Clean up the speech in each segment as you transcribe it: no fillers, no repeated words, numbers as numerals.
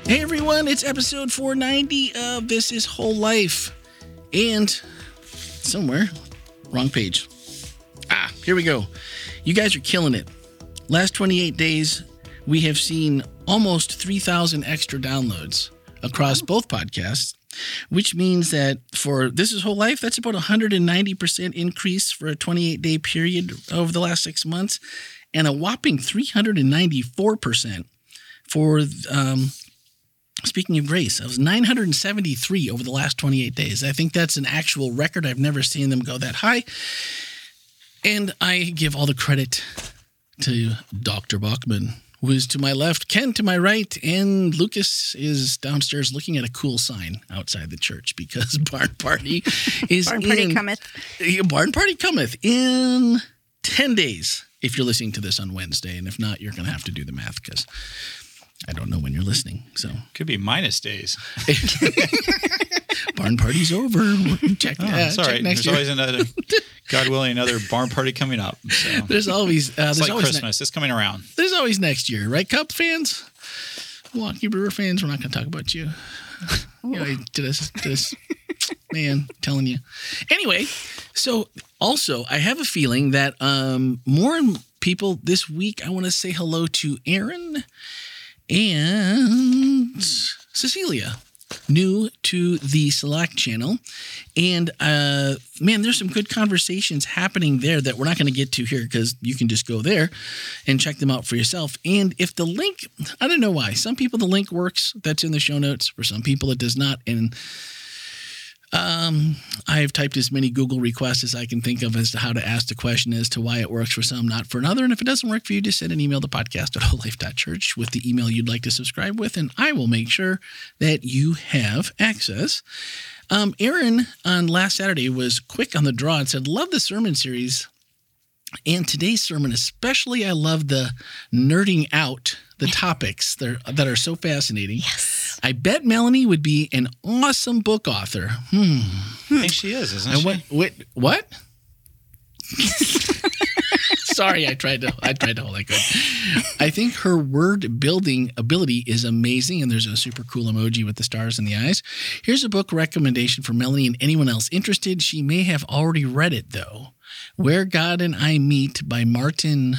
Hey everyone, it's episode 490 of This Is Whole Life. And somewhere, wrong page. Here we go. You guys are killing it. Last 28 days, we have seen almost 3,000 extra downloads across both podcasts, which means that for This Is Whole Life, that's about 190% increase for a 28-day period over the last 6 months, and a whopping 394% for Speaking of Grace. It was 973 over the last 28 days. I think that's an actual record. I've never seen them go that high. And I give all the credit to Dr. Bachman, who is to my left, Ken to my right, and Lucas is downstairs looking at a cool sign outside the church because Barn Party is Barn Party cometh. Barn Party cometh in 10 days if you're listening to this on Wednesday. And if not, you're going to have to do the math because I don't know when you're listening. So could be minus days. Barn Party's over. Check that's all right. Next There's always another, God willing, another barn party coming up. So. There's always it's like Christmas. It's coming around. There's always next year, right, Cub fans? Milwaukee Brewer fans, we're not going to talk about you. To this man, I'm telling you. Anyway, so also I have a feeling that more people this week. I want to say hello to Aaron and Cecilia, new to the Slack channel. And man, there's some good conversations happening there that we're not going to get to here because you can just go there and check them out for yourself. And if the link, I don't know why, some people the link works, that's in the show notes. For some people it does not. And I've typed as many Google requests as I can think of as to how to ask the question as to why it works for some, not for another. And if it doesn't work for you, just send an email to podcast@wholelife.church with the email you'd like to subscribe with, and I will make sure that you have access. Aaron on last Saturday was quick on the draw and said, love the sermon series. And today's sermon, especially, I love the nerding out the topics that are so fascinating. Yes. I bet Melanie would be an awesome book author. I think she is, isn't she? What? Sorry, I tried to hold that good. I think her word building ability is amazing, and there's a super cool emoji with the stars in the eyes. Here's a book recommendation for Melanie and anyone else interested. She may have already read it, though. Where God and I Meet by Martin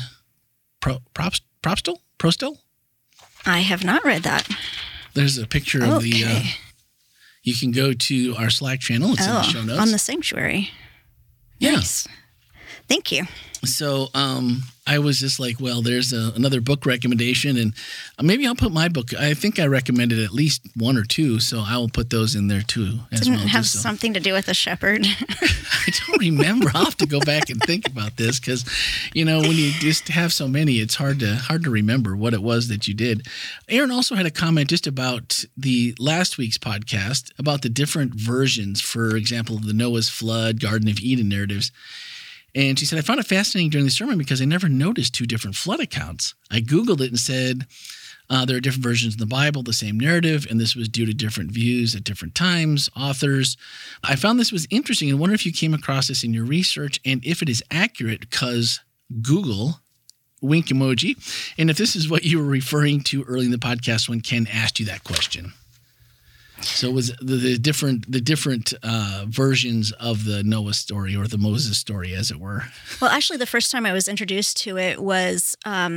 Prostel? I have not read that. There's a picture of the... you can go to our Slack channel. It's in the show notes. On the sanctuary. Yeah. Nice. Thank you. So I was just like, well, there's another book recommendation, and maybe I'll put my book. I think I recommended at least one or two, so I will put those in there too as Didn't well. it have something to do with a shepherd? I don't remember. I'll have to go back and think about this because, when you just have so many, it's hard to remember what it was that you did. Aaron also had a comment just about the last week's podcast about the different versions, for example, of the Noah's Flood, Garden of Eden narratives. And she said, I found it fascinating during the sermon because I never noticed two different flood accounts. I Googled it and said, there are different versions in the Bible, the same narrative, and this was due to different views at different times, authors. I found this was interesting and wonder if you came across this in your research and if it is accurate because Google, wink emoji, and if this is what you were referring to early in the podcast when Ken asked you that question. So it was the different versions of the Noah story or the Moses story, as it were. Well, actually, the first time I was introduced to it was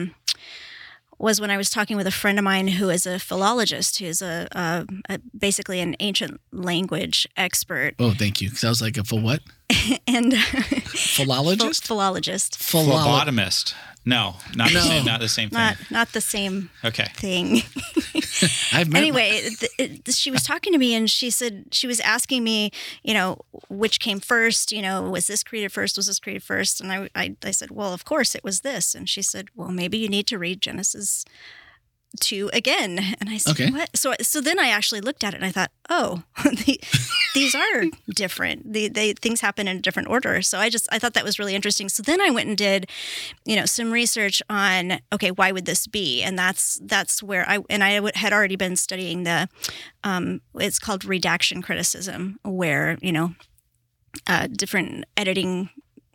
when I was talking with a friend of mine who is a philologist, who's basically an ancient language expert. Oh, thank you. Because I was like, a what? And philologist? Philologist. Phlebotomist. No, not the same thing. Not the same okay. thing. Anyway, she was talking to me and she said, she was asking me, which came first, was this created first? Was this created first? And I said, well, of course it was this. And she said, well, maybe you need to read Genesis 2 again. And I said, okay. What? So then I actually looked at it and I thought, oh, these are different. Things happen in a different order. So I thought that was really interesting. So then I went and did, some research on, okay, why would this be? And that's where I had already been studying it's called redaction criticism, where, different editing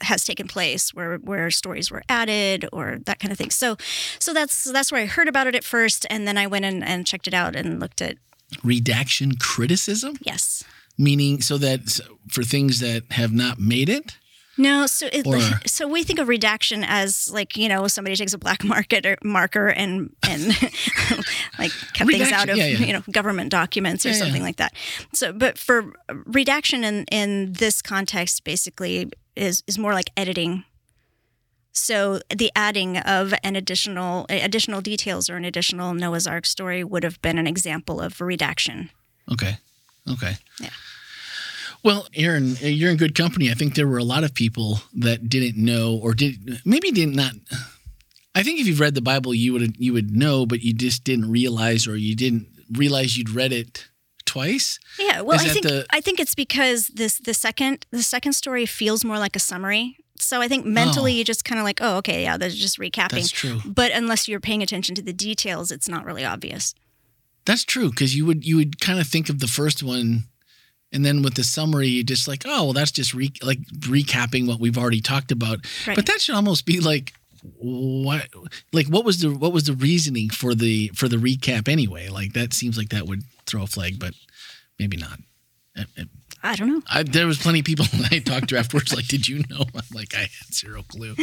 has taken place, where stories were added or that kind of thing. So that's where I heard about it at first, and then I went and checked it out and looked at redaction criticism. Yes. Meaning, so that for things that have not made it. No, so we think of redaction as like, somebody takes a black marker and like cut things out of government documents or something like that. So, but for redaction in this context, basically is more like editing. So the adding of an additional details or an additional Noah's Ark story would have been an example of redaction. Okay. Yeah. Well, Aaron, you're in good company. I think there were a lot of people that didn't know or did not. I think if you've read the Bible, you would know, but you just didn't realize, or you didn't realize you'd read it twice. Yeah. Well, I think it's because the second story feels more like a summary. So I think mentally you just kind of like, oh, okay, yeah, they're just recapping. That's true. But unless you're paying attention to the details, it's not really obvious. That's true, because you would kind of think of the first one. And then with the summary, you just like, oh, well, that's just recapping what we've already talked about. Right. But that should almost be like, what was the reasoning for the recap anyway? Like that seems like that would throw a flag, but maybe not. I don't know. There was plenty of people I talked to afterwards. Like, did you know? I'm like, I had zero clue,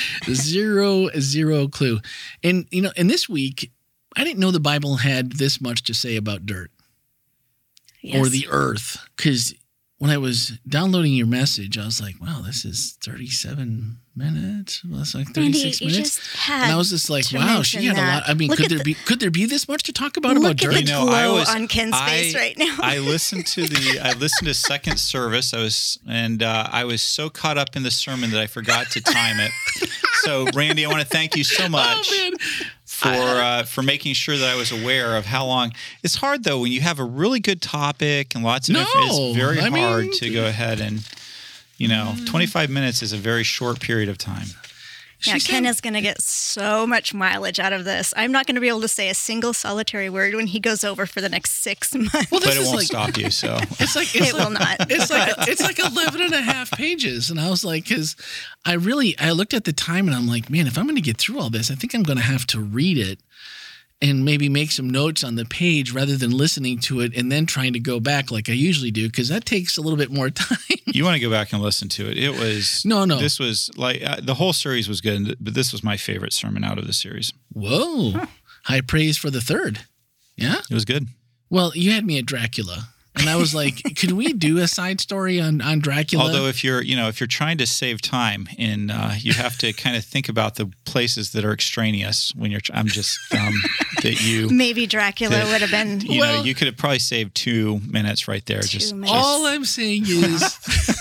zero clue. And in this week, I didn't know the Bible had this much to say about dirt. Yes. Or the earth, because when I was downloading your message, I was like, wow, this is 37 minutes. Well, that's like 36 minutes. And I was just like, wow, she had a lot. I mean, could there be this much to talk about dirt? Look at the glow on Ken's face right now. I listened to second service. I was so caught up in the sermon that I forgot to time it. So, Randy, I want to thank you so much. Oh, man. For making sure that I was aware of how long. It's hard, though, when you have a really good topic and lots of information. It's very hard to go ahead and, 25 minutes is a very short period of time. Yeah, Ken is going to get so much mileage out of this. I'm not going to be able to say a single solitary word when he goes over for the next 6 months. Well, but it won't stop you, so. It will not. It's like 11 and a half pages. And I was like, because I looked at the time and I'm like, man, if I'm going to get through all this, I think I'm going to have to read it and maybe make some notes on the page rather than listening to it and then trying to go back like I usually do, because that takes a little bit more time. You want to go back and listen to it. It was... No. This was like... the whole series was good, but this was my favorite sermon out of the series. Whoa. Huh. High praise for the third. Yeah? It was good. Well, you had me at Dracula. And I was like, could we do a side story on Dracula? Although if you're trying to save time, and you have to kind of think about the places that are extraneous when I'm just that you maybe Dracula would have been. You could have probably saved 2 minutes right there. All I'm saying is.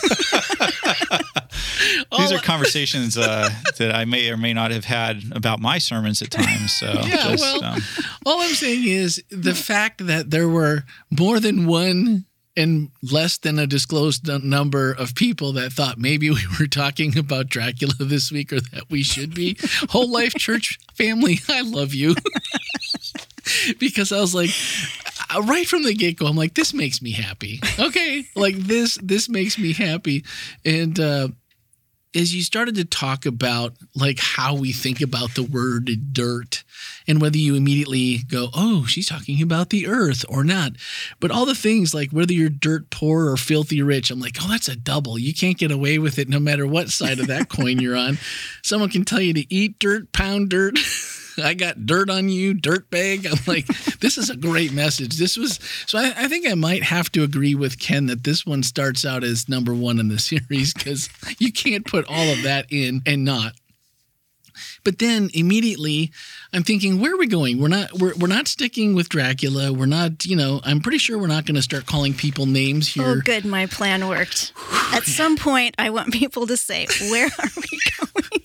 These are conversations that I may or may not have had about my sermons at times. So all I'm saying is the fact that there were more than one and less than a disclosed number of people that thought maybe we were talking about Dracula this week, or that we should be. Whole Life Church family, I love you. Because I was like, right from the get-go, I'm like, this makes me happy. Okay, like this makes me happy. And as you started to talk about like how we think about the word dirt, and whether you immediately go, oh, she's talking about the earth or not. But all the things like whether you're dirt poor or filthy rich, I'm like, oh, that's a double. You can't get away with it no matter what side of that coin you're on. Someone can tell you to eat dirt, pound dirt. I got dirt on you, dirt bag. I'm like, this is a great message. I think I might have to agree with Ken that this one starts out as number 1 in the series, because you can't put all of that in and not. But then immediately I'm thinking, where are we going? We're not sticking with Dracula. We're not, I'm pretty sure we're not going to start calling people names here. Oh, good. My plan worked. At some point, I want people to say, where are we going?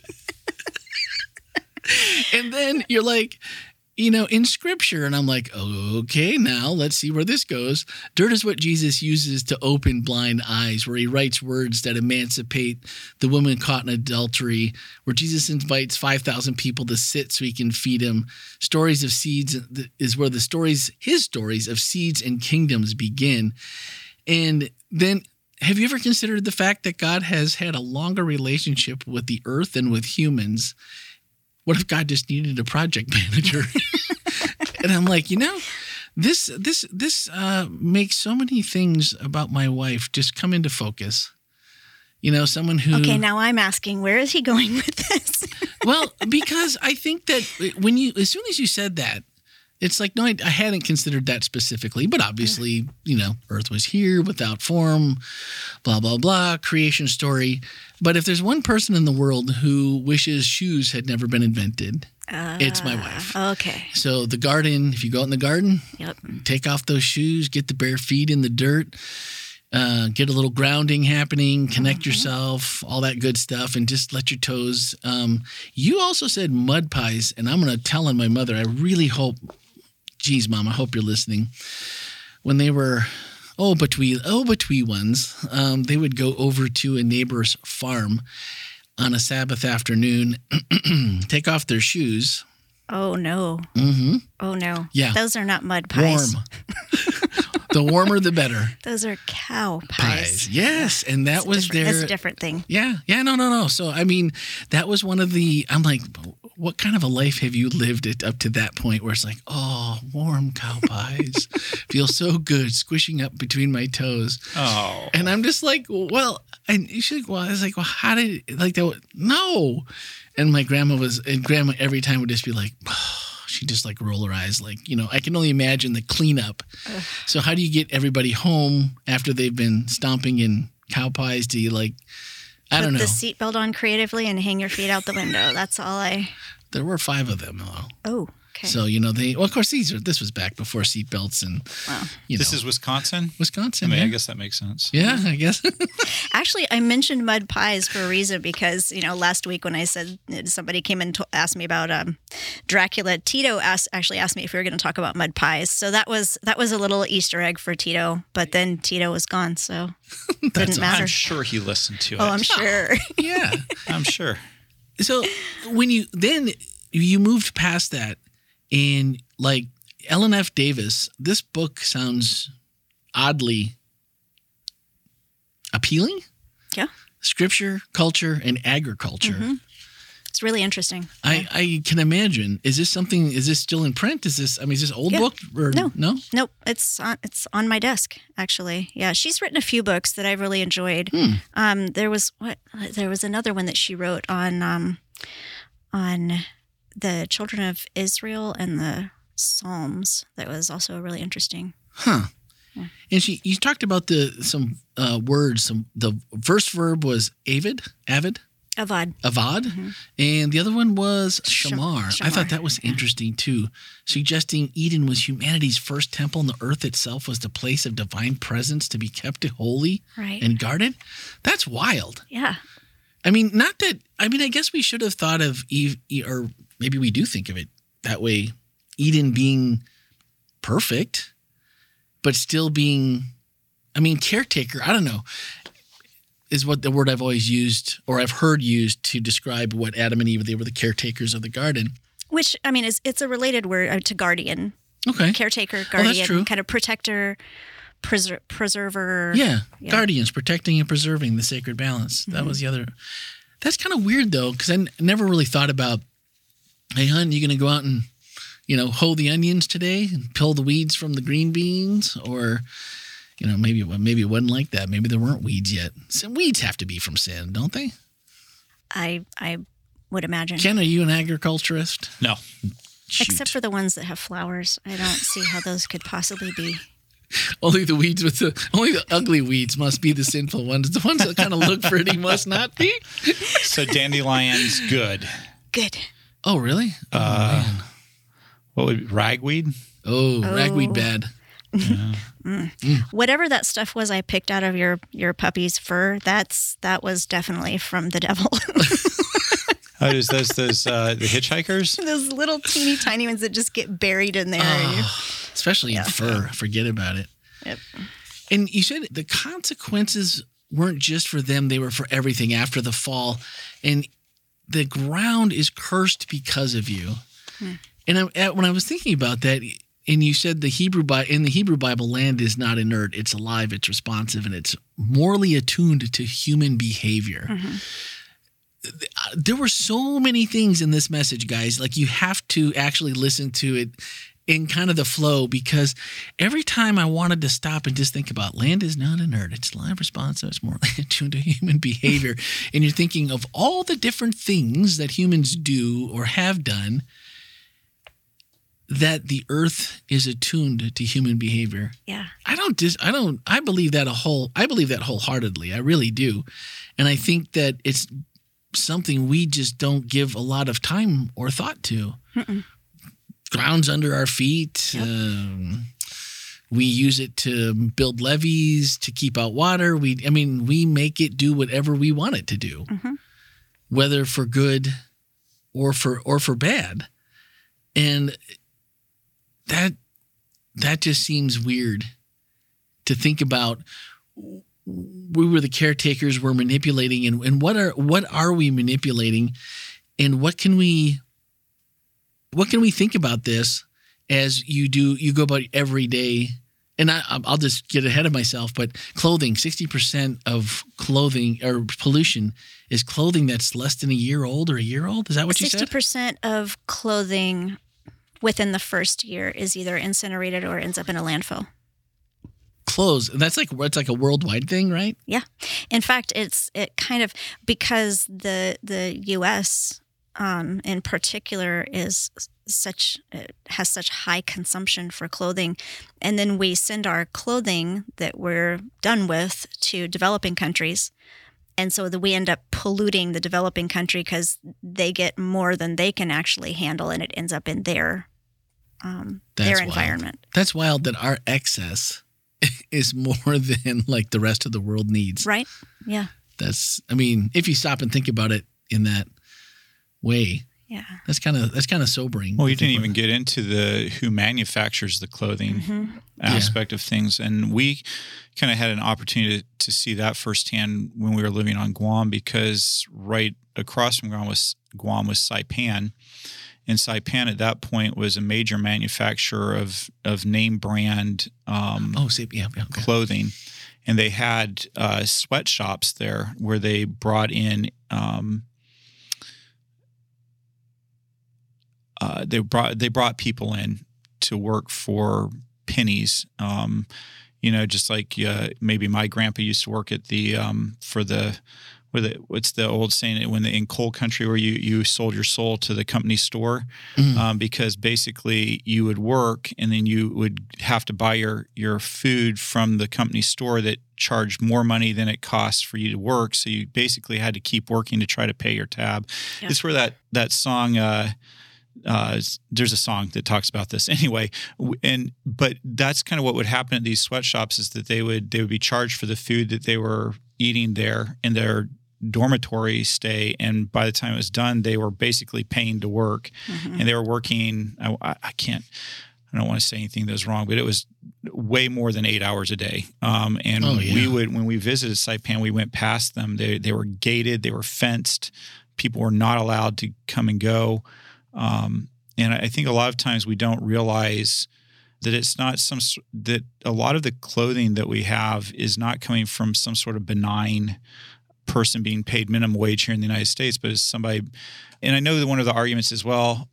And then you're like, in scripture. And I'm like, okay, now let's see where this goes. Dirt is what Jesus uses to open blind eyes, where he writes words that emancipate the woman caught in adultery, where Jesus invites 5,000 people to sit so he can feed them. Stories of seeds is where his stories of seeds and kingdoms begin. And then have you ever considered the fact that God has had a longer relationship with the earth than with humans? What if God just needed a project manager? And I'm like, this makes so many things about my wife just come into focus. Someone who... Okay, now I'm asking, where is he going with this? Well, because I think that as soon as you said that, it's like, no, I hadn't considered that specifically, but obviously, Earth was here without form, blah, blah, blah, creation story. But if there's one person in the world who wishes shoes had never been invented, it's my wife. Okay. So the garden, if you go out in the garden, take off those shoes, get the bare feet in the dirt, get a little grounding happening, connect yourself, all that good stuff, and just let your toes. You also said mud pies, and I'm going to tell on my mother. I really hope... Geez, Mom, I hope you're listening. When they were between ones, they would go over to a neighbor's farm on a Sabbath afternoon, take off their shoes. Oh, no. Mm-hmm. Oh, no. Yeah. Those are not mud pies. Warm. The warmer, the better. Those are cow pies. Yes, and that was their... That's a different thing. Yeah, no. So, that was one of the... I'm like, what kind of a life have you lived up to that point where it's like, oh, warm cow pies. Feels so good, squishing up between my toes. Oh. And I'm just like, well, and she's like, well, I was like, well, how did... Like, that? No. And my grandma every time would just be like... Oh, she'd just like roll her eyes like, I can only imagine the cleanup. Ugh. So how do you get everybody home after they've been stomping in cow pies? Do you I don't know. Put the seatbelt on creatively and hang your feet out the window. That's all There were 5 of them, though. Oh, okay. So, of course, this was back before seatbelts and, This is Wisconsin? Wisconsin, I guess that makes sense. Yeah, I guess. Actually, I mentioned mud pies for a reason because, last week when I said somebody came and asked me about Dracula, Tito actually asked me if we were going to talk about mud pies. So that was a little Easter egg for Tito, but then Tito was gone, so it didn't matter. I'm sure he listened to it. Oh, I'm sure. Yeah. I'm sure. So when you moved past that and like Ellen F. Davis, this book sounds oddly appealing. Yeah. Scripture, culture, and agriculture. Mm-hmm. It's really interesting. I can imagine. Is this still in print? Is this old book? Or, no? Nope. It's on my desk, actually. Yeah. She's written a few books that I've really enjoyed. There was another one that she wrote on the children of Israel and the Psalms. That was also really interesting. Huh. Yeah. And you talked about some words. The first verb was avid. Avad. Mm-hmm. And the other one was shamar. I thought that was interesting too, suggesting Eden was humanity's first temple and the earth itself was the place of divine presence to be kept holy and guarded. That's wild. Yeah. I guess we should have thought of Eve, or maybe we do think of it that way, Eden being perfect, but still being, caretaker. I don't know. Is what the word I've always used or I've heard used to describe what Adam and Eve, they were the caretakers of the garden. Which, it's a related word to guardian. Okay. Caretaker, guardian, that's true. Kind of protector, preserver. Yeah, guardians, protecting and preserving the sacred balance. That was the other. That's kind of weird, though, because I never really thought about, hey, hon, you going to go out and, hoe the onions today and pull the weeds from the green beans? Or... maybe it wasn't like that. Maybe there weren't weeds yet. Some weeds have to be from sin, don't they? I would imagine. Ken, are you an agriculturist? No. Shoot. Except for the ones that have flowers. I don't see how those could possibly be. Only the ugly weeds must be the sinful ones. The ones that kind of look pretty must not be. So dandelions, good. Good. Oh, really? Man. What would ragweed? Oh, ragweed bad. Yeah. Whatever that stuff was I picked out of your puppy's fur, that was definitely from the devil. Oh, there's those the hitchhikers? Those little teeny tiny ones that just get buried in there. Especially in fur. Forget about it. Yep. And you said the consequences weren't just for them, they were for everything after the fall. And the ground is cursed because of you. And when I was thinking about that, and you said in the Hebrew Bible, land is not inert. It's alive, it's responsive, and it's morally attuned to human behavior. There were so many things in this message, guys. Like, you have to actually listen to it in kind of the flow, because every time I wanted to stop and just think about land is not inert, it's live, responsive, it's morally attuned to human behavior. And you're thinking of all the different things that humans do or have done, that the earth is attuned to human behavior. Yeah. I believe that wholeheartedly. I really do. And I think that it's something we just don't give a lot of time or thought to. Ground's under our feet. Yep. We use it to build levees, to keep out water. We make it do whatever we want it to do, whether for good or for bad. And that just seems weird to think about. We were the caretakers, we're manipulating, and what are we manipulating, and what can we think about this as you go about every day? And I'll just get ahead of myself, but clothing, 60% of clothing or pollution is clothing that's less than a year old or a year old. Is that what you said? 60% of clothing within the first year is either incinerated or ends up in a landfill. Clothes, and it's like a worldwide thing, right? Yeah. In fact, it kind of, because the U.S. In particular has such high consumption for clothing, and then we send our clothing that we're done with to developing countries, and so that we end up polluting the developing country because they get more than they can actually handle, and it ends up in their environment. That's wild that our excess is more than like the rest of the world needs. Right? Yeah. If you stop and think about it in that way, yeah, that's kind of sobering. Well, you didn't even get into who manufactures the clothing aspect of things, and we kind of had an opportunity to see that firsthand when we were living on Guam, because right across from Guam was Saipan. And Saipan at that point was a major manufacturer of name brand clothing. And they had sweatshops there where they brought in they brought people in to work for pennies. Just like maybe my grandpa used to work at what's the old saying, in coal country, where you sold your soul to the company store, because basically you would work and then you would have to buy your food from the company store that charged more money than it costs for you to work. So you basically had to keep working to try to pay your tab. Yep. It's where that song, there's a song that talks about this anyway. But that's kind of what would happen at these sweatshops, is that they would be charged for the food that they were eating there in their dormitory stay, and by the time it was done, they were basically paying to work, and they were working. I don't want to say anything that was wrong, but it was way more than 8 hours a day. We would, when we visited Saipan, we went past them. They were gated, they were fenced. People were not allowed to come and go. And I think a lot of times we don't realize that it's not that a lot of the clothing that we have is not coming from some sort of benign person being paid minimum wage here in the United States, but it's somebody. And I know that one of the arguments is, well,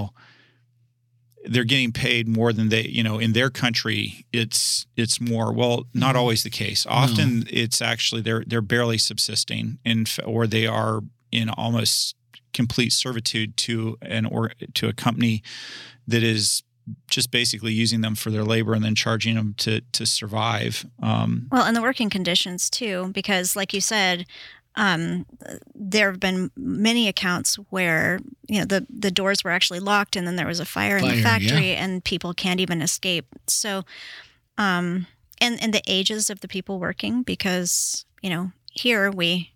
they're getting paid more than they, in their country, it's more. Well, not always the case. Often it's actually they're barely subsisting, or they are in almost complete servitude to a company that is just basically using them for their labor and then charging them to survive. And the working conditions too, because like you said, there have been many accounts where the doors were actually locked, and then there was a fire in the factory, and people can't even escape. So, and the ages of the people working, because here we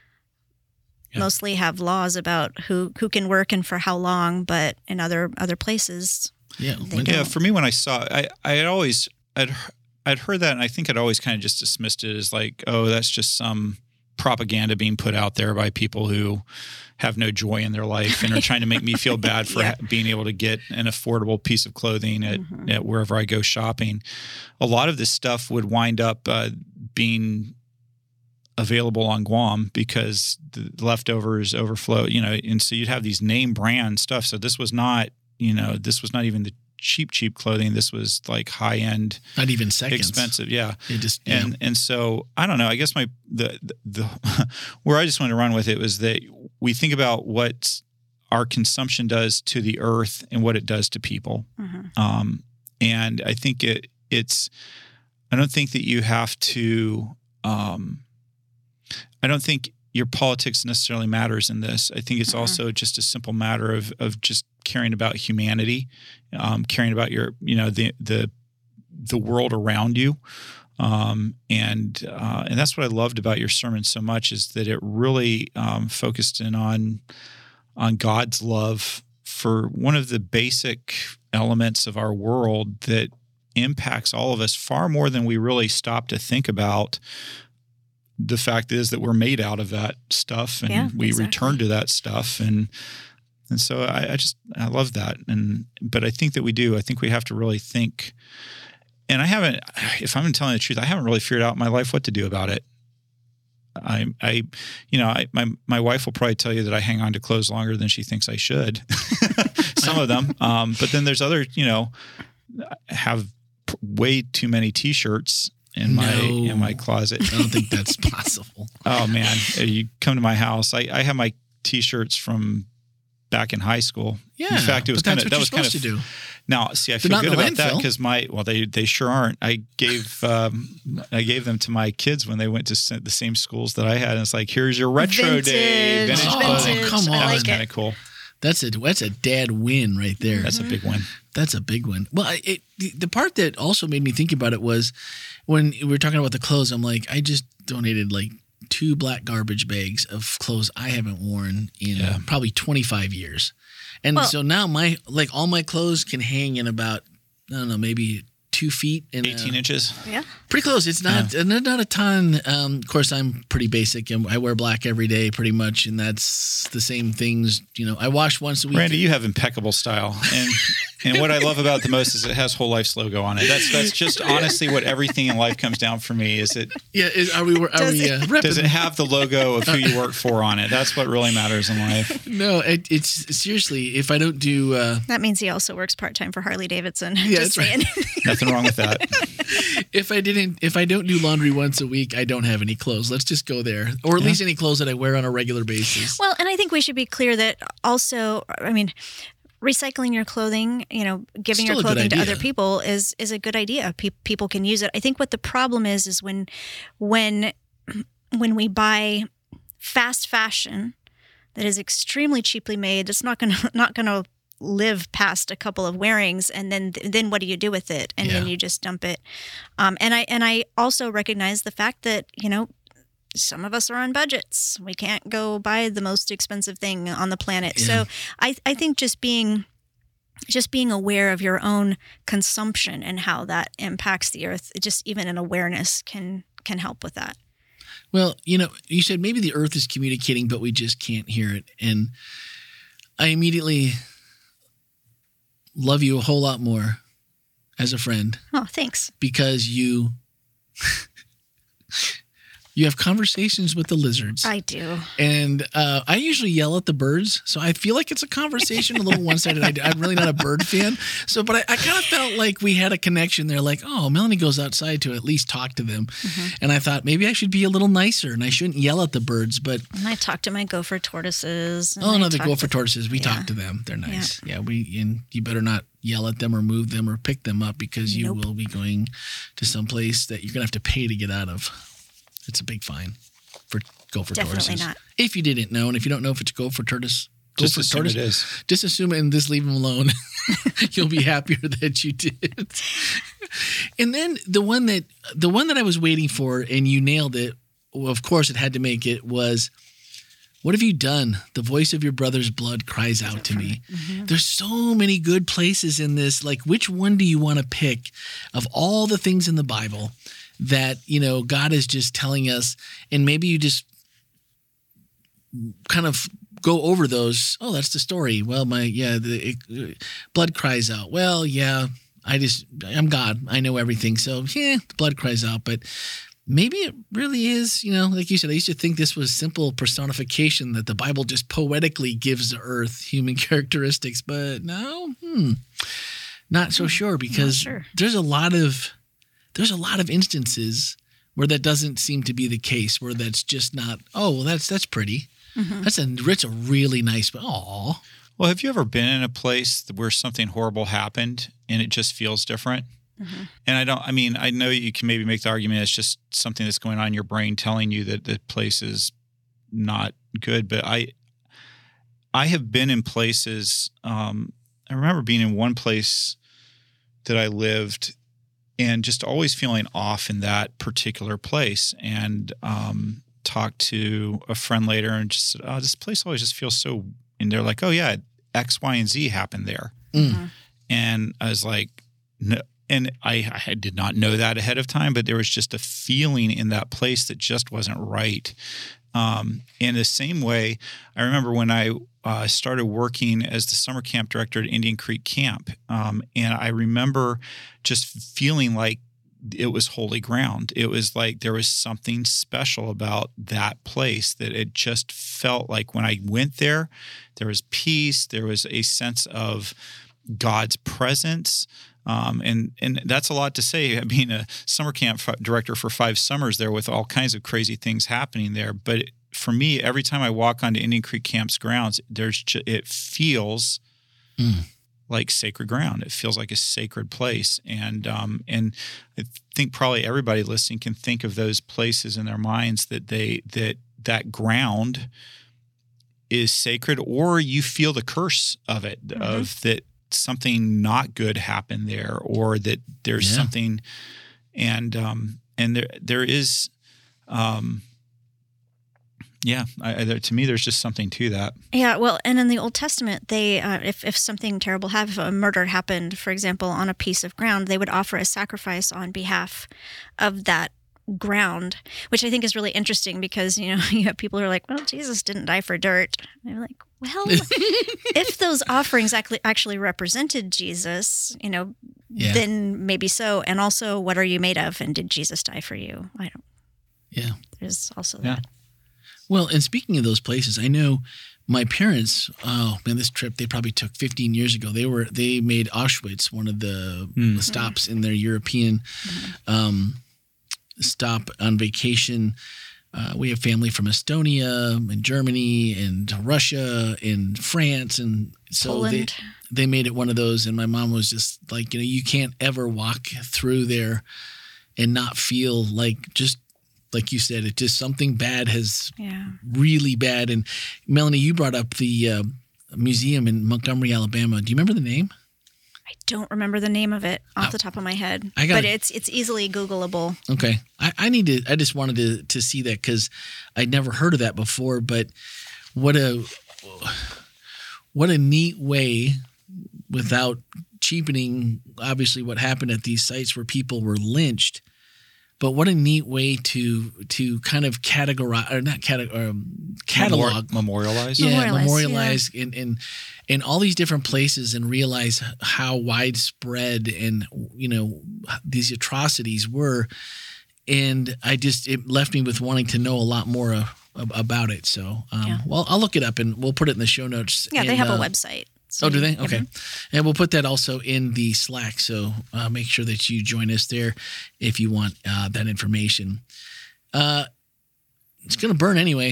mostly have laws about who can work and for how long, but in other places. For me, when I saw, I'd heard that, and I think I'd always kind of just dismissed it as like, oh, that's just some propaganda being put out there by people who have no joy in their life and are trying to make me feel bad for being able to get an affordable piece of clothing at wherever I go shopping. A lot of this stuff would wind up being available on Guam because the leftovers overflow, and so you'd have these name brand stuff. So this was not, this was not even the cheap clothing. This was like high end, not even seconds, expensive. Yeah. It just, and so I don't know, I guess the where I just wanted to run with it was that we think about what our consumption does to the earth and what it does to people. And I think I don't think that you have to, I don't think your politics necessarily matters in this. I think it's also just a simple matter of just caring about humanity, caring about your, the world around you. And that's what I loved about your sermon so much, is that it really focused in on God's love for one of the basic elements of our world that impacts all of us far more than we really stop to think about. The fact is that we're made out of that stuff, and we return to that stuff. And so I love that. But I think that we do. I think we have to really think. And if I'm telling the truth, I haven't really figured out in my life what to do about it. My wife will probably tell you that I hang on to clothes longer than she thinks I should. Some of them. But then there's other, have way too many t-shirts in my closet. I don't think that's possible. Oh man, you come to my house. I have my t-shirts from back in high school. Yeah, in fact, it was kind of to do. Now, see, I feel good about that because they sure aren't. I gave them to my kids when they went to the same schools that I had, and it's like, here's your retro day, vintage clothing. Come on, that was kind of cool. That's a dad win right there. That's a big win. That's a big one. Well, the part that also made me think about it was when we were talking about the clothes. I'm like, I just donated like 2 black garbage bags of clothes I haven't worn in probably 25 years. And so now all my clothes can hang in about, I don't know, maybe 2 feet and 18 inches. Yeah. Pretty close. It's not a ton. Of course, I'm pretty basic and I wear black every day pretty much. And that's the same things, I wash once a week. Randy, you have impeccable style. And what I love about it the most is it has Whole Life's logo on it. That's just honestly what everything in life comes down for me. Is it? Yeah. Does it have the logo of who you work for on it? That's what really matters in life. No, it's seriously, if I don't do... that means he also works part-time for Harley Davidson. Yeah, that's right. Nothing wrong with that. If I don't do laundry once a week, I don't have any clothes. Let's just go there. Or at least any clothes that I wear on a regular basis. Well, and I think we should be clear that also, recycling your clothing, giving your clothing to other people is a good idea. People can use it. I think what the problem is when we buy fast fashion that is extremely cheaply made, it's not gonna live past a couple of wearings, and then what do you do with it? And then you just dump it. And I also recognize the fact that some of us are on budgets. We can't go buy the most expensive thing on the planet. Yeah. So I think just being aware of your own consumption and how that impacts the earth, just even an awareness can help with that. Well, you said maybe the earth is communicating, but we just can't hear it. And I immediately love you a whole lot more as a friend. Oh, thanks. Because you have conversations with the lizards. I do. And I usually yell at the birds. So I feel like it's a conversation a little one-sided. I'm really not a bird fan. But I kind of felt like we had a connection there. Like, oh, Melanie goes outside to at least talk to them. Mm-hmm. And I thought maybe I should be a little nicer and I shouldn't yell at the birds. But and I talk to my gopher tortoises. The gopher tortoises. We talk to them. They're nice. Yeah. And you better not yell at them or move them or pick them up because you will be going to some place that you're going to have to pay to get out of. It's a big fine for gopher tortoises. Definitely not. If you didn't know, and if you don't know if it's gopher tortoise, just assume it is. Just assume it and just leave them alone. You'll be happier that you did. And then the one that I was waiting for, and you nailed it. Well, of course, it had to make it. Was, what have you done? The voice of your brother's blood cries out to me. Mm-hmm. There's so many good places in this. Like, which one do you want to pick of all the things in the Bible that, God is just telling us, and maybe you just kind of go over those. Oh, that's the story. Well, blood cries out. Well, yeah, I'm God. I know everything. So the blood cries out. But maybe it really is, like you said, I used to think this was simple personification that the Bible just poetically gives the earth human characteristics. But no, not so sure, because there's a lot of instances where that doesn't seem to be the case, where that's just not, oh, well, that's pretty. Mm-hmm. It's a really nice, aw. Well, have you ever been in a place where something horrible happened and it just feels different? Mm-hmm. And I know you can maybe make the argument it's just something that's going on in your brain telling you that the place is not good. But I have been in places, I remember being in one place that I lived and just always feeling off in that particular place, and talked to a friend later and just said, oh, this place always just feels so, and they're like, oh yeah, X, Y, and Z happened there. Mm-hmm. And I was like, no, and I did not know that ahead of time, but there was just a feeling in that place that just wasn't right. In the same way, I remember when I started working as the summer camp director at Indian Creek Camp, and I remember just feeling like it was holy ground. It was like there was something special about that place, that it just felt like when I went there, there was peace, there was a sense of God's presence. And that's a lot to say, being a summer camp director for 5 summers there with all kinds of crazy things happening there. But for me, every time I walk onto Indian Creek Camp's grounds, it feels like sacred ground. It feels like a sacred place. And I think probably everybody listening can think of those places in their minds that ground is sacred, or you feel the curse of it, of that something not good happened there, or that there's something, and there is, to me, there's just something to that. Yeah, well, and in the Old Testament, they, if something terrible happened, if a murder happened, for example, on a piece of ground, they would offer a sacrifice on behalf of that ground, which I think is really interesting, because, you have people who are like, well, Jesus didn't die for dirt. And I'm like, well, if those offerings actually represented Jesus, then maybe so. And also, what are you made of? And did Jesus die for you? There's also that. Well, and speaking of those places, I know my parents, this trip they probably took 15 years ago. They made Auschwitz one of the stops in their European stop on vacation. We have family from Estonia and Germany and Russia and France, and so they made it one of those. And my mom was just like, you can't ever walk through there and not feel like, just like you said, it just something bad has really bad. And Melanie, you brought up the museum in Montgomery, Alabama. Do you remember the name? I don't remember the name of it off the top of my head, but it's easily Googleable. Okay. I just wanted to see that, because I'd never heard of that before, but what a neat way, without cheapening, obviously, what happened at these sites where people were lynched. But what a neat way to kind of categorize, or not catalog, memorialize. Yeah, memorialize in all these different places, and realize how widespread and these atrocities were. And it left me with wanting to know a lot more about it. So, well, I'll look it up and we'll put it in the show notes. Yeah, they have a website. So, do they? Okay. And we'll put that also in the Slack. So make sure that you join us there if you want that information. It's going to burn anyway.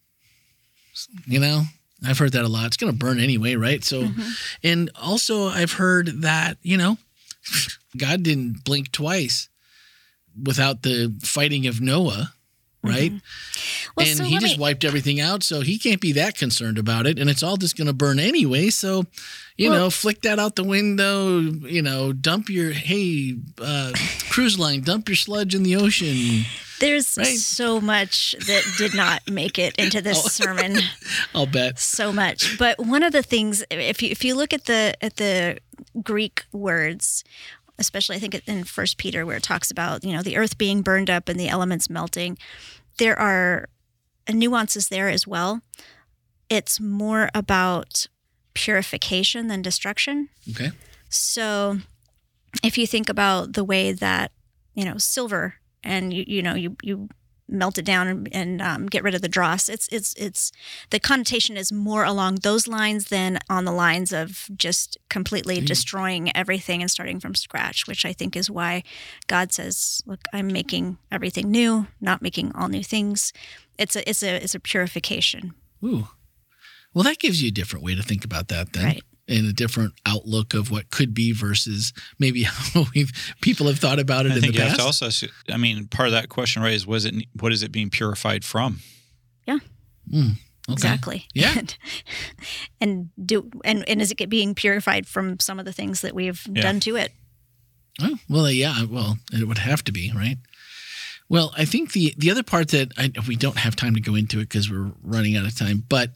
I've heard that a lot. It's going to burn anyway, right? So, and also I've heard that, God didn't blink twice without the fighting of Noah. Right? Well, and he just wiped everything out, so he can't be that concerned about it, and it's all just going to burn anyway. So, flick that out the window, dump your, cruise line, dump your sludge in the ocean. There's so much that did not make it into this sermon. I'll bet. So much. But one of the things, if you look at the Greek words, especially I think in 1 Peter, where it talks about, the earth being burned up and the elements melting, there are nuances there as well. It's more about purification than destruction. Okay. So if you think about the way that, silver, and you melt it down and get rid of the dross, it's the connotation is more along those lines than on the lines of just completely destroying everything and starting from scratch, which I think is why God says, look, I'm making everything new, not making all new things. It's a purification. Ooh. Well, that gives you a different way to think about that then. Right. And a different outlook of what could be versus maybe how people have thought about it in the past. I think you have to also, part of that question, right, is what is it being purified from? Yeah. Okay. Exactly. Yeah. and is it being purified from some of the things that we've done to it? Oh, well, yeah. Well, it would have to be, right? Well, I think the other part that we don't have time to go into it because we're running out of time, but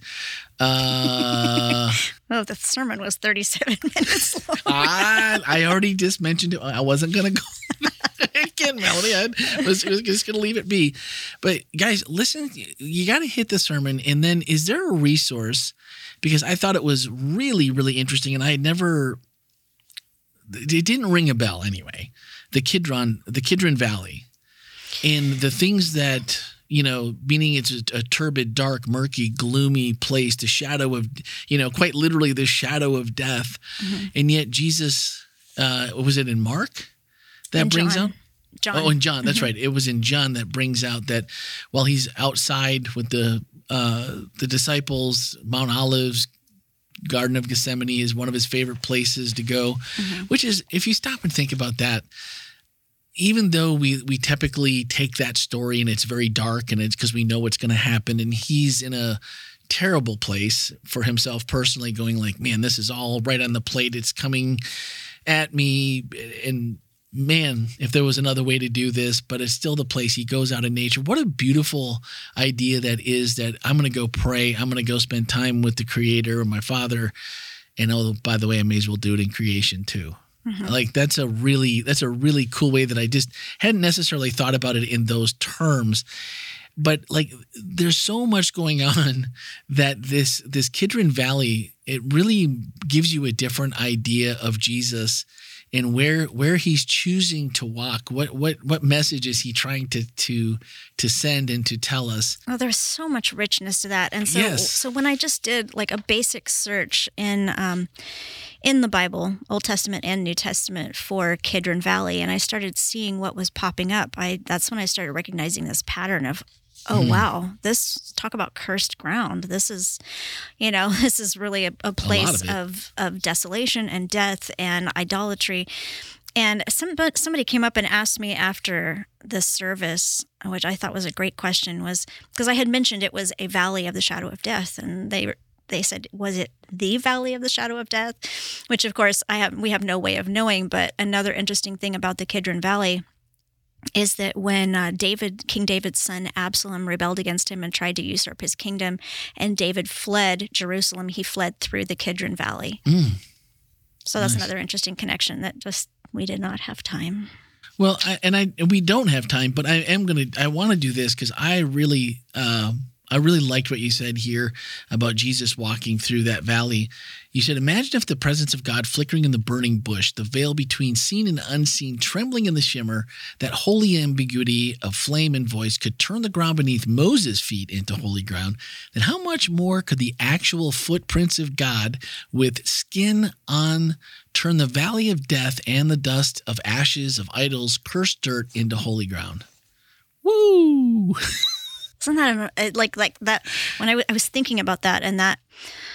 the sermon was 37 minutes long. I already just mentioned it. I wasn't going to go again, Melody. I was just going to leave it be. But guys, listen, you got to hit the sermon. And then is there a resource? Because I thought it was really, really interesting. And it didn't ring a bell anyway. The Kidron Valley. And the things that, meaning it's a turbid, dark, murky, gloomy place, the shadow of, quite literally the shadow of death. Mm-hmm. And yet Jesus, was it in Mark that brings out? John. Oh, in John. That's right. It was in John that brings out that while he's outside with the disciples, Mount Olives, Garden of Gethsemane is one of his favorite places to go, which is, if you stop and think about that, even though we typically take that story and it's very dark and it's because we know what's going to happen and he's in a terrible place for himself personally, going like, man, this is all right on the plate. It's coming at me. And man, if there was another way to do this, but it's still the place he goes out in nature. What a beautiful idea that is, that I'm going to go pray. I'm going to go spend time with the Creator or my Father. And oh, by the way, I may as well do it in creation too. Mm-hmm. Like that's a really cool way that I just hadn't necessarily thought about it in those terms. But like there's so much going on that this Kidron Valley, it really gives you a different idea of Jesus and where he's choosing to walk. What message is he trying to send and to tell us? Oh, there's so much richness to that. And so so when I just did like a basic search in the Bible, Old Testament and New Testament, for Kidron Valley, and I started seeing what was popping up, that's when I started recognizing this pattern of, wow, talk about cursed ground. This is really a place of desolation and death and idolatry. And somebody came up and asked me after this service, which I thought was a great question, was because I had mentioned it was a valley of the shadow of death, and they said, was it the valley of the shadow of death? Which, of course, we have no way of knowing. But another interesting thing about the Kidron Valley is that when King David's son Absalom rebelled against him and tried to usurp his kingdom, and David fled Jerusalem, he fled through the Kidron Valley. So that's another interesting connection that just we did not have time. Well, we don't have time, but I want to do this because I really liked what you said here about Jesus walking through that valley. You said, imagine if the presence of God flickering in the burning bush, the veil between seen and unseen trembling in the shimmer, that holy ambiguity of flame and voice could turn the ground beneath Moses' feet into holy ground, then how much more could the actual footprints of God with skin on turn the valley of death and the dust of ashes of idols, cursed dirt, into holy ground? Woo! Isn't that like that? When I was thinking about that, and that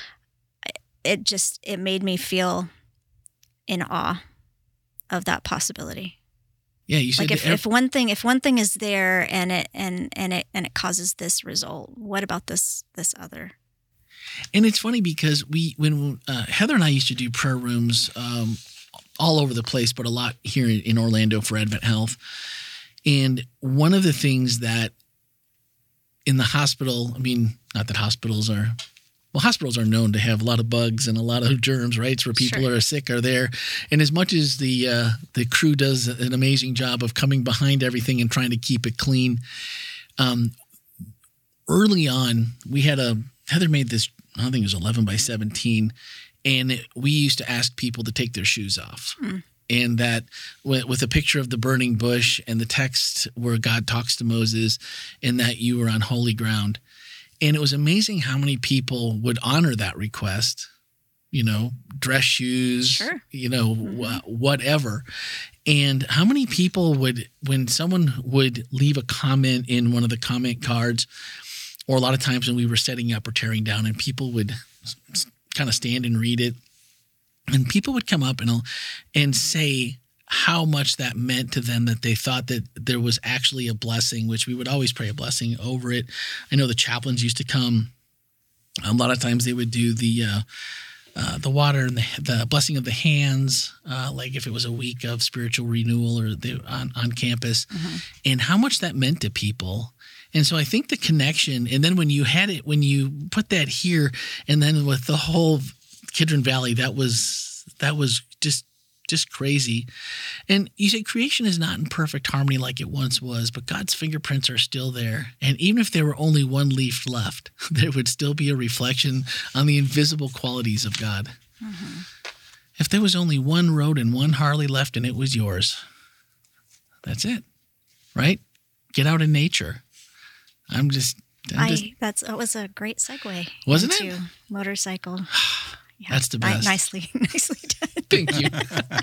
it made me feel in awe of that possibility. Yeah, you said like if one thing is there and it causes this result, what about this other? And it's funny because when Heather and I used to do prayer rooms all over the place, but a lot here in Orlando for Advent Health, and one of the things that in the hospital, not that hospitals are known to have a lot of bugs and a lot of germs, right? It's where people are sick are there. And as much as the crew does an amazing job of coming behind everything and trying to keep it clean, early on, Heather made this, I think it was 11 by 17, and we used to ask people to take their shoes off. And that with a picture of the burning bush and the text where God talks to Moses and that you were on holy ground. And it was amazing how many people would honor that request, dress shoes, sure. Whatever. And how many people would, when someone would leave a comment in one of the comment cards, or a lot of times when we were setting up or tearing down, and people would kind of stand and read it, and people would come up and say how much that meant to them, that they thought that there was actually a blessing, which we would always pray a blessing over it. I know the chaplains used to come. A lot of times they would do the water and the blessing of the hands, like if it was a week of spiritual renewal or on campus, and how much that meant to people. And so I think the connection, and then when you put that here, and then with the whole Kidron Valley, that was just crazy. And you say creation is not in perfect harmony like it once was, but God's fingerprints are still there. And even if there were only one leaf left, there would still be a reflection on the invisible qualities of God. If there was only one road and one Harley left and it was yours, that's it, right? Get out in nature. That was a great segue. Wasn't into it? Motorcycle. Yeah, that's the best. Nicely done. Thank you.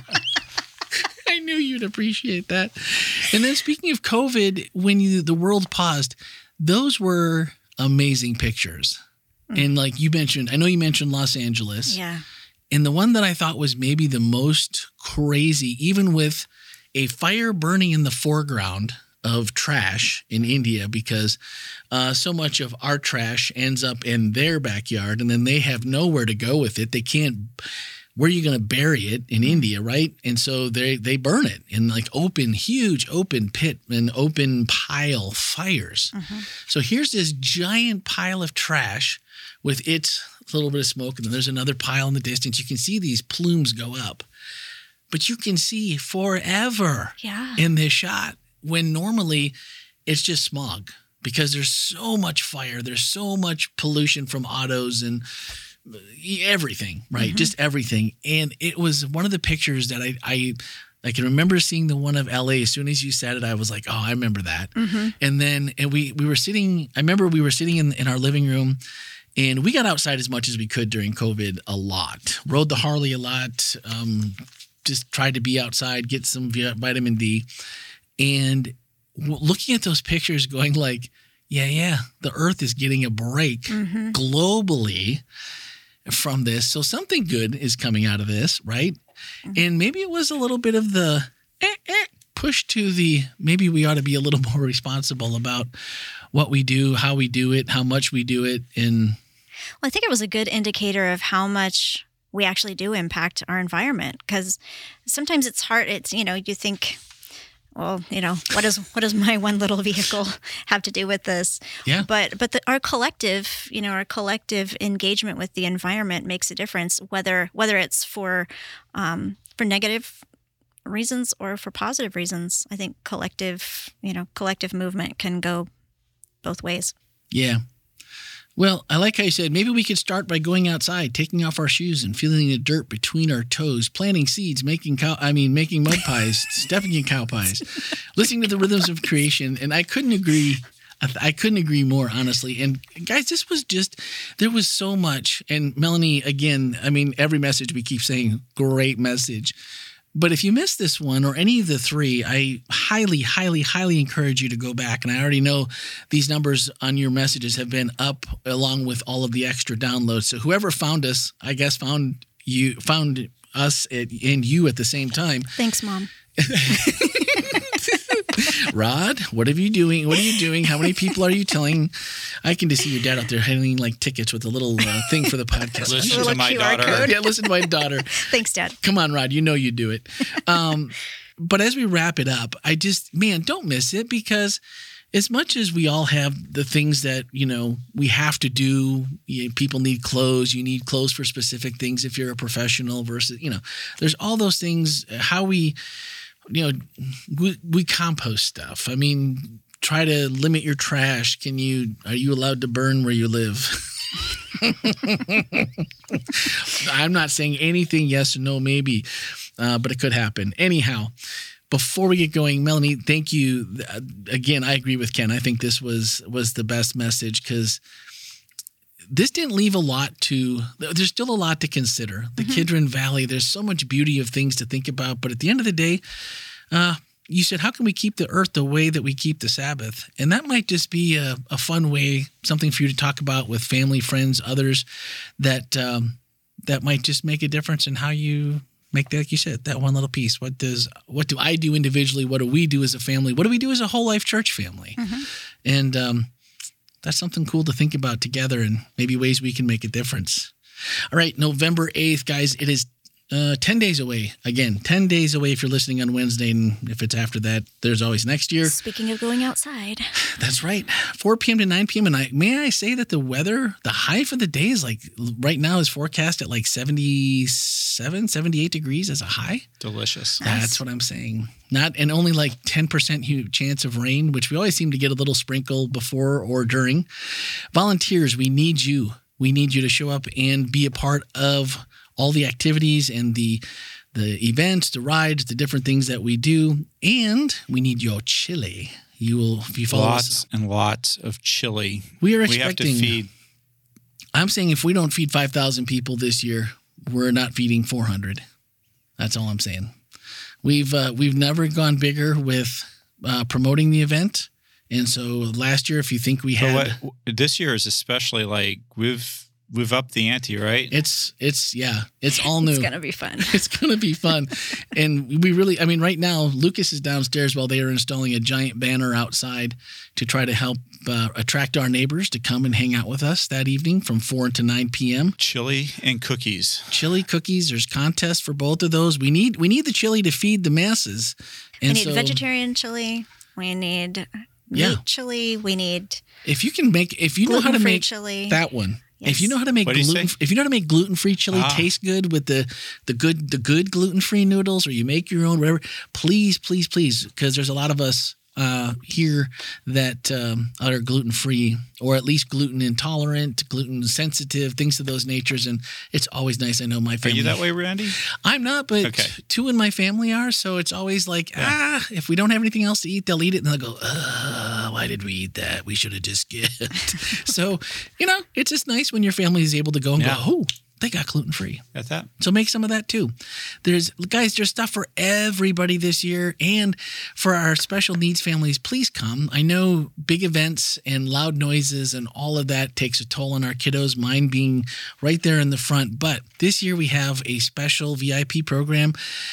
I knew you'd appreciate that. And then speaking of COVID, when the world paused, those were amazing pictures. And like you mentioned, I know you mentioned Los Angeles. Yeah. And the one that I thought was maybe the most crazy, even with a fire burning in the foreground of trash in India, because so much of our trash ends up in their backyard, and then they have nowhere to go with it. They can't. Where are you going to bury it in India, right? And so they burn it in like huge open pit and open pile fires. So here's this giant pile of trash with its little bit of smoke, and then there's another pile in the distance. You can see these plumes go up, but you can see forever in this shot, when normally it's just smog, because there's so much fire, there's so much pollution from autos and everything, right? Just everything. And it was one of the pictures that I can remember seeing, the one of LA. As soon as you said it, I was like, oh, I remember that. And then we were sitting, I remember we were sitting in our living room, and we got outside as much as we could during COVID a lot. Rode the Harley a lot, just tried to be outside, get some vitamin D. And looking at those pictures going like, the earth is getting a break globally from this. So something good is coming out of this, right? And maybe it was a little bit of the push to maybe we ought to be a little more responsible about what we do, how we do it, how much we do it. Well, I think it was a good indicator of how much we actually do impact our environment, because sometimes it's hard. You think, well, what does my one little vehicle have to do with this? Yeah. But our collective engagement with the environment makes a difference, whether it's for negative reasons or for positive reasons. I think collective movement can go both ways. Yeah. Well, I like how you said, maybe we could start by going outside, taking off our shoes and feeling the dirt between our toes, planting seeds, making mud pies, stepping in cow pies, listening to the rhythms of creation. And I couldn't agree more, honestly. And guys, there was so much. And Melanie, again, every message we keep saying, great message. But if you missed this one or any of the three, I highly, highly, highly encourage you to go back. And I already know these numbers on your messages have been up along with all of the extra downloads. So whoever found us, I guess found us and you at the same time. Thanks, Mom. Rod, what are you doing? How many people are you telling? I can just see your dad out there handing like tickets with a little thing for the podcast. Listen to my daughter. Yeah, listen to my daughter. Thanks, Dad. Come on, Rod. You do it. But as we wrap it up, don't miss it, because as much as we all have the things that, we have to do, people need clothes. You need clothes for specific things if you're a professional versus, there's all those things, how we compost stuff. try to limit your trash? Are you allowed to burn where you live? I'm not saying anything yes or no, maybe, but it could happen. Anyhow, before we get going, Melanie, thank you. Again, I agree with Ken. I think this was the best message because this didn't leave there's still a lot to consider. The Kidron Valley, there's so much beauty of things to think about. But at the end of the day, you said, how can we keep the earth the way that we keep the Sabbath? And that might just be a fun way, something for you to talk about with family, friends, others that might just make a difference in how you make that, like you said, that one little piece. What do I do individually? What do we do as a family? What do we do as a whole life church family? And that's something cool to think about together and maybe ways we can make a difference. All right, November 8th, guys, it is 10 days away. Again, 10 days away if you're listening on Wednesday. And if it's after that, there's always next year. Speaking of going outside. That's right. 4 p.m. to 9 p.m. And may I say that the weather, the high for the day is right now is forecast at 77, 78 degrees as a high. Delicious. That's what I'm saying. And only 10% chance of rain, which we always seem to get a little sprinkle before or during. Volunteers, we need you. We need you to show up and be a part of all the activities and the events, the rides, the different things that we do. And we need your chili. If you follow lots and lots of chili. We have to feed. I'm saying if we don't feed 5,000 people this year, we're not feeding 400. That's all I'm saying. We've never gone bigger with promoting the event. And so last year, if you think we had... this year is especially we've upped the ante, right? It's all new. It's going to be fun. It's going to be fun. And we really, right now, Lucas is downstairs while they are installing a giant banner outside to try to help attract our neighbors to come and hang out with us that evening from 4 to 9 p.m. Chili and cookies. Chili, cookies. There's contests for both of those. We need the chili to feed the masses. And we need vegetarian chili. We need meat chili. We need if you know how to make chili. That one. Yes. If you know how to make gluten-free chili taste good with the good gluten-free noodles, or you make your own, whatever, please, because there's a lot of us here that are gluten-free or at least gluten intolerant, gluten sensitive, things of those natures, and it's always nice. I know my family. Are you that way, Randy? I'm not, but two in my family are, so it's always if we don't have anything else to eat, they'll eat it and they'll go, why did we eat that? We should have just skipped. So, it's just nice when your family is able to go and go, oh, they got gluten-free. Got that. So make some of that too. There's stuff for everybody this year. And for our special needs families, please come. I know big events and loud noises and all of that takes a toll on our kiddos, mine being right there in the front. But this year we have a special VIP program.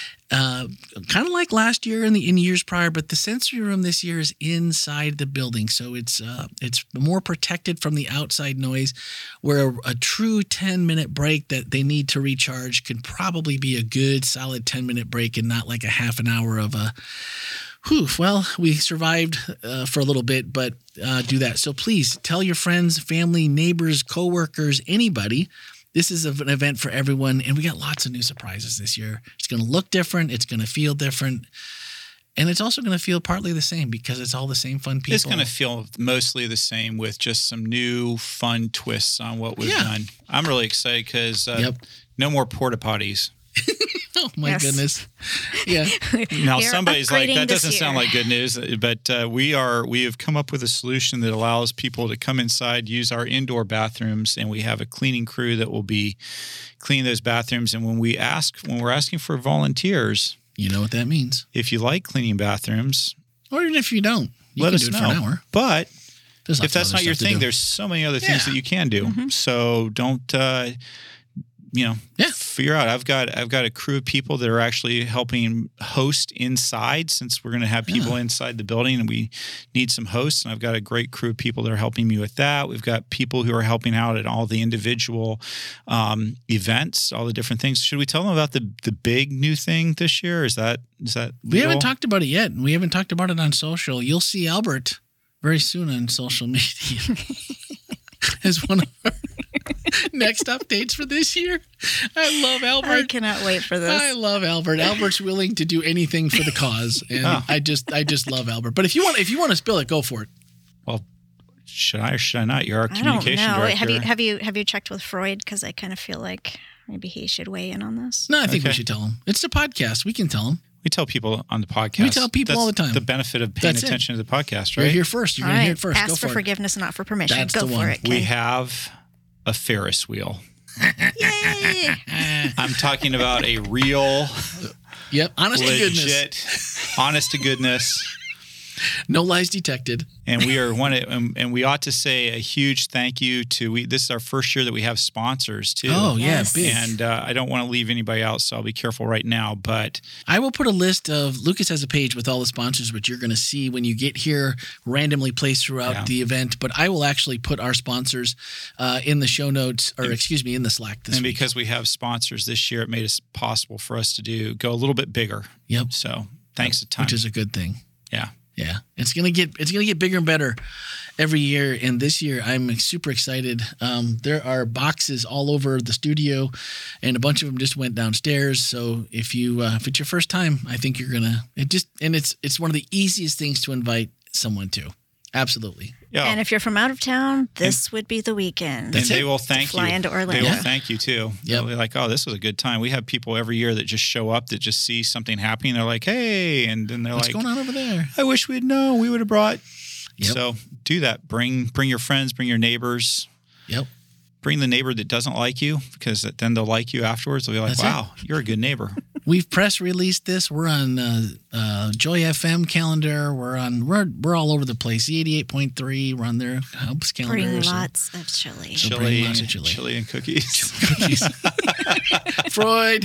Kind of like last year and in years prior, but the sensory room this year is inside the building, so it's more protected from the outside noise. Where a true 10-minute break that they need to recharge could probably be a good solid 10-minute break and not like a half an hour of a. Well, we survived for a little bit, but do that. So please tell your friends, family, neighbors, coworkers, anybody. This is an event for everyone, and we got lots of new surprises this year. It's going to look different. It's going to feel different. And it's also going to feel partly the same because it's all the same fun people. It's going to feel mostly the same with just some new fun twists on what we've done. I'm really excited because no more porta potties. Oh, my goodness. Yeah. Now, somebody's like, that doesn't sound like good news, but we have come up with a solution that allows people to come inside, use our indoor bathrooms, and we have a cleaning crew that will be cleaning those bathrooms. And when we're asking for volunteers, you know what that means. If you like cleaning bathrooms, or even if you don't, let us know. For an hour. But if that's not your thing, there's so many other things that you can do. Mm-hmm. So don't. Figure out. I've got a crew of people that are actually helping host inside, since we're going to have people inside the building and we need some hosts. And I've got a great crew of people that are helping me with that. We've got people who are helping out at all the individual events, all the different things. Should we tell them about the big new thing this year? Is that we haven't talked about it yet, and we haven't talked about it on social. You'll see Albert very soon on social media as one of our Next updates for this year. I love Albert. I cannot wait for this. I love Albert. Albert's willing to do anything for the cause, and I just love Albert. But if you want to spill it, go for it. Well, should I or should I not? You're our communication director. Have you checked with Freud? Because I kind of feel like maybe he should weigh in on this. No, I think we should tell him. It's a podcast. We can tell him. We tell people on the podcast. We tell people all the time. The benefit of paying attention to the podcast, right? You're here first. You're going to hear it first. Ask for forgiveness, not for permission. That's Go the for one. it. Okay? We have a Ferris wheel. Yay! I'm talking about a real, honest to goodness. legit, honest to goodness. No lies detected. And we are and we ought to say a huge thank you to this is our first year that we have sponsors too. Oh yeah, Yes. big. And I don't want to leave anybody out, so I'll be careful right now. But I will put a list of Lucas has a page with all the sponsors, which you're going to see when you get here, randomly placed throughout the event. But I will actually put our sponsors in the show notes, or excuse me, in the Slack this and week. because we have sponsors this year, it made it possible for us to go a little bit bigger. Yep. So thanks a ton. Which is a good thing. Yeah. Yeah, it's gonna get bigger and better every year. And this year, I'm super excited. There are boxes all over the studio, and a bunch of them just went downstairs. So if it's your first time, I think you're gonna. It's one of the easiest things to invite someone to. Absolutely. Yeah. And if you're from out of town, this would be the weekend. And they will thank you. Fly into Orlando. They will thank you too. Yep. They'll be like, oh, this was a good time. We have people every year that just show up that just see something happening. They're like, hey, and then they're What's like, going on over there? I wish we'd known. We would have brought. Yep. So do that. Bring your friends. Bring your neighbors. Yep. Bring the neighbor that doesn't like you, because then they'll like you afterwards. They'll be like, That's wow, you're a good neighbor. We've press released this. We're on Joy FM calendar. We're all over the place. The 88.3. We're on their Hubs calendar. Bring so- lots of chili. So bring lots of chili. Chili and cookies. Cookies. Freud.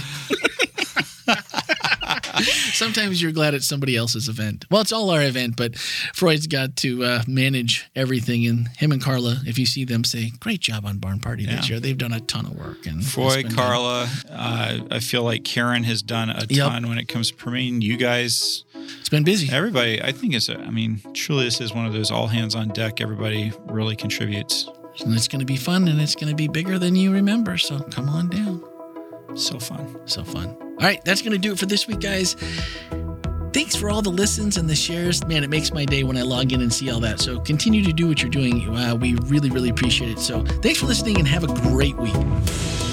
Sometimes you're glad it's somebody else's event. Well, it's all our event, but Freud's got to manage everything. And him and Carla, if you see them, say, great job on Barn Party this year. They've done a ton of work. And Freud, Carla, I feel like Karen has done a ton when it comes to permitting. You guys, it's been busy. Everybody, I think truly this is one of those all hands on deck. Everybody really contributes. And it's going to be fun, and it's going to be bigger than you remember. So come on down. So fun. So fun. All right, that's going to do it for this week, guys. Thanks for all the listens and the shares. Man, it makes my day when I log in and see all that. So continue to do what you're doing. We really, really appreciate it. So thanks for listening, and have a great week.